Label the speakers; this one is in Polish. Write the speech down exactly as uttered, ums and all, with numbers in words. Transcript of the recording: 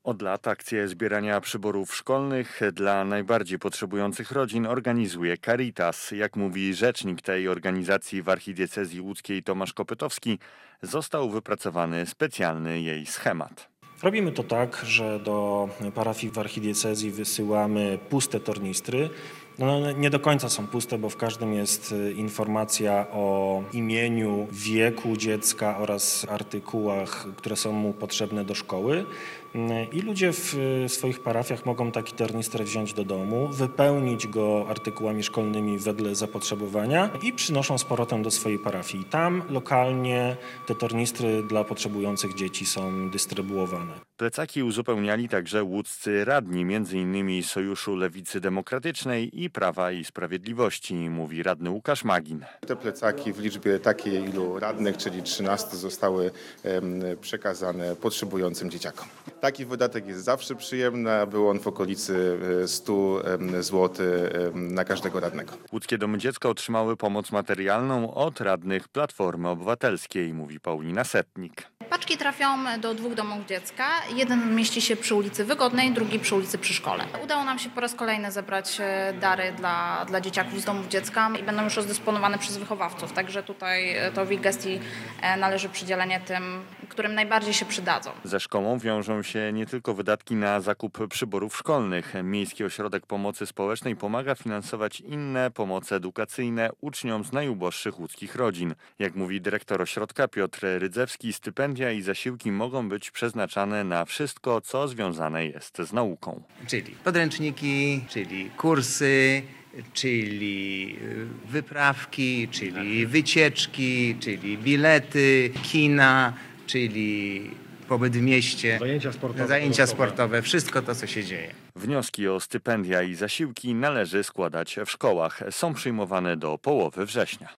Speaker 1: Od lat akcję zbierania przyborów szkolnych dla najbardziej potrzebujących rodzin organizuje Caritas. Jak mówi rzecznik tej organizacji w archidiecezji łódzkiej Tomasz Kopytowski, został wypracowany specjalny jej schemat.
Speaker 2: Robimy to tak, że do parafii w archidiecezji wysyłamy puste tornistry. No, nie do końca są puste, bo w każdym jest informacja o imieniu, wieku dziecka oraz artykułach, które są mu potrzebne do szkoły. I ludzie w swoich parafiach mogą taki tornister wziąć do domu, wypełnić go artykułami szkolnymi wedle zapotrzebowania i przynoszą z powrotem do swojej parafii. Tam lokalnie te tornistry dla potrzebujących dzieci są dystrybuowane.
Speaker 1: Plecaki uzupełniali także łódzcy radni, między innymi Sojuszu Lewicy Demokratycznej i Prawa i Sprawiedliwości, mówi radny Łukasz Magin.
Speaker 3: Te plecaki w liczbie takiej ilu radnych, czyli trzynaście, zostały przekazane potrzebującym dzieciakom. Taki wydatek jest zawsze przyjemny, a był on w okolicy stu złotych na każdego radnego.
Speaker 1: Łódzkie Domy Dziecka otrzymały pomoc materialną od radnych Platformy Obywatelskiej, mówi Paulina Setnik.
Speaker 4: Paczki trafią do dwóch domów dziecka. Jeden mieści się przy ulicy Wygodnej, drugi przy ulicy Przy Szkole. Udało nam się po raz kolejny zebrać dary dla, dla dzieciaków z domów dziecka i będą już rozdysponowane przez wychowawców. Także tutaj to w ich gestii należy przydzielenie tym, którym najbardziej się przydadzą.
Speaker 1: Ze szkołą wiążą się nie tylko wydatki na zakup przyborów szkolnych. Miejski Ośrodek Pomocy Społecznej pomaga finansować inne pomoce edukacyjne uczniom z najuboższych łódzkich rodzin. Jak mówi dyrektor ośrodka Piotr Rydzewski, stypendia i zasiłki mogą być przeznaczane na wszystko, co związane jest z nauką.
Speaker 5: Czyli podręczniki, czyli kursy, czyli wyprawki, czyli wycieczki, czyli bilety, kina, czyli pobyt w mieście,
Speaker 2: Zajęcia sportowe,
Speaker 5: zajęcia sportowe, wszystko to, co się dzieje.
Speaker 1: Wnioski o stypendia i zasiłki należy składać w szkołach. Są przyjmowane do połowy września.